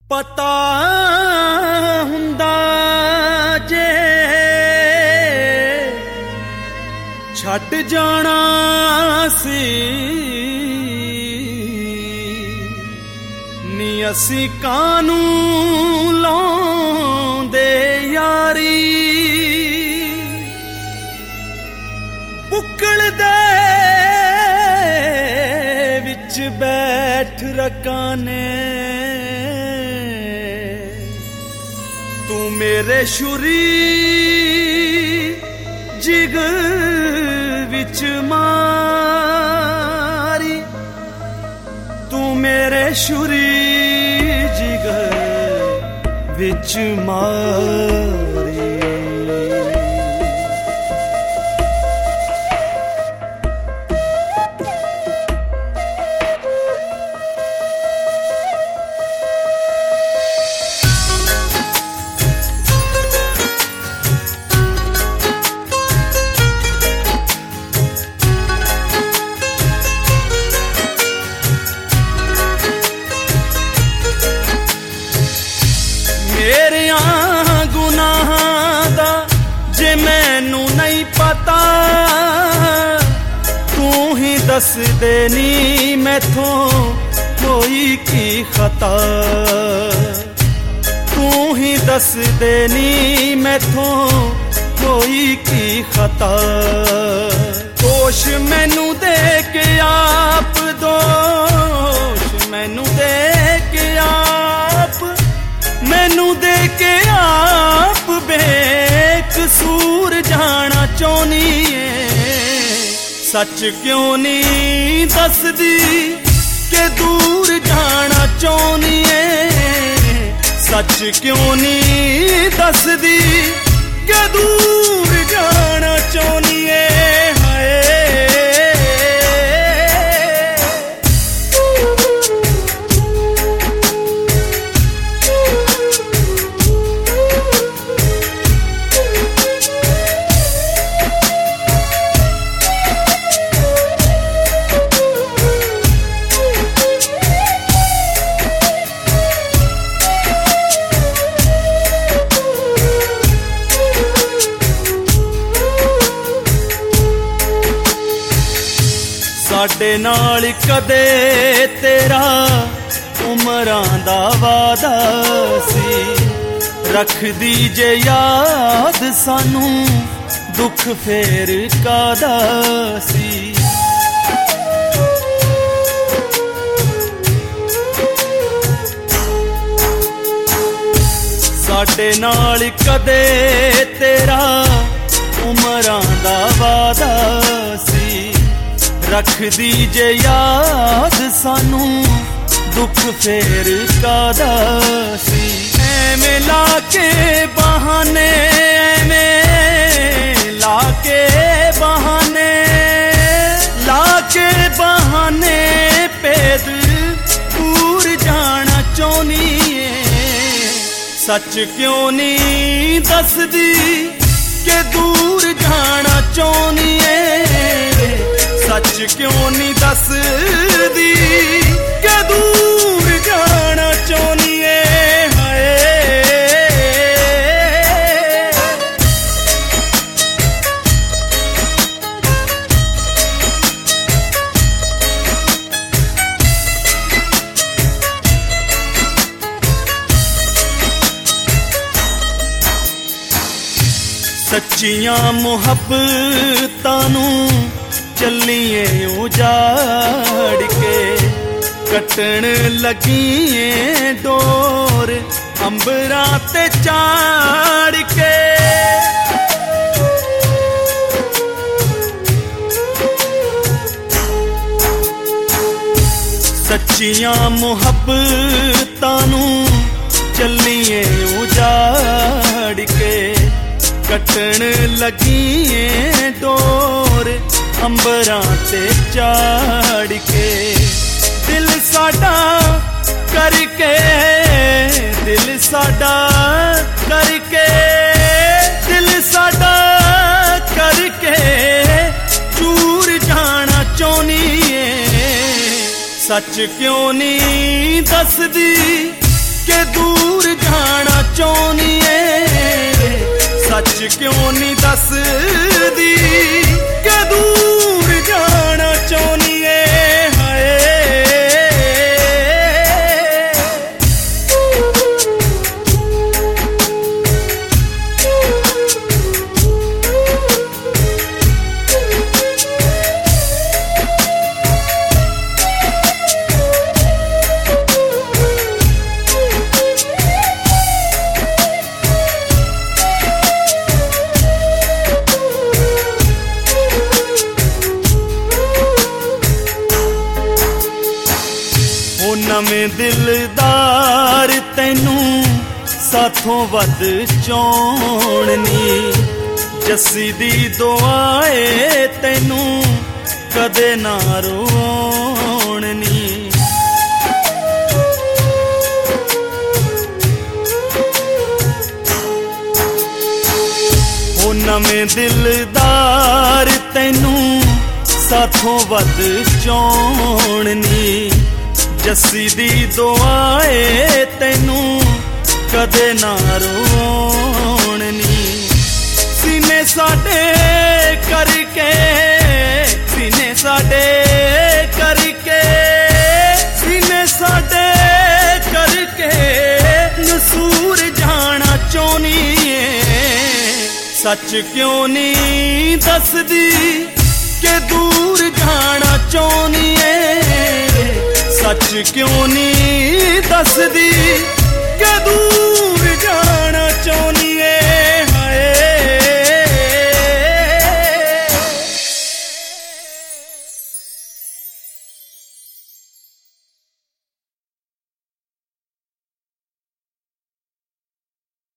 ਪਤਾ ਹੁੰਦਾ ਜੇ ਛੱਡ ਜਾਣਾ ਸੀ ਨੀ ਅਸੀਂ ਕਾਨੂੰ ਲਾਉਂਦੇ ਯਾਰੀ ਬੁੱਕਲ ਦੇ ਵਿੱਚ ਬੈਠ ਰਕਾਨੇ तू मेरे छुरी जिगर विच मारी तू मेरे छुरी जिगर विच मारी गुनाहां दा जे मैनू नहीं पता तू ही दस देनी मैथों कोई की खता तू ही दस देनी मैथों कोई की खता दोष मैनू दे के आप दोष मैनू दे के आप मैनू दे के आप बेकसूर जाना चाहनी है सच क्यों नहीं दसदी के दूर जाना चाहनी है सच क्यों नहीं दसदी के दूर जाना चाहनी है साडे नाल कदे तेरा उमरां दा वादा सी रख दी जे याद सानू दुख फेर कादा सी साडे नाल कदे तेरा उमरां दा वादा सी रख दी जे याद सानू दुख फेर कादा सी ऐवें लाके बहाने ऐवें लाके बहाने पेद दूर जाना चाहनी है सच क्यों नहीं दसदी के दूर जाना चाहनी है सच क्यों नहीं दसदी के दूर जाना चाहनी है सच्चियां मुहब्बतां नू चलिए उजाड़ के कटन लगिए डोर अंबरां ते चाड़ के सच्चियां मुहब्बतां नू चलिए उजाड़ के कटन लगिए डोर अंबरां ते चाड़ के दिल साडा करके दिल साडा करके दिल साडा करके चूर जाना चाहनी है सच क्यों नहीं दसदी के दूर जाना चाहनी है, सच क्यों नहीं दसदी के दूर जाना चाहनी है। नवें दिलदार तैनू साथों वध चौड़नी, जस्सी दी दुआए तैनू कदे ना रोणनी। ओ नवें दिलदार तैनू साथों वध चौड़नी, जस्सी दी दुआए तैनू कदे ना रोणनी। सीने साडे करके, सीने साडे करके, सीने साडे करके नसूर जाना चाहनी है, सच क्यों नहीं दसदी के दूर जाना चाहनी है, सच क्यों नहीं दसदी के दूर जाना चाहनी है।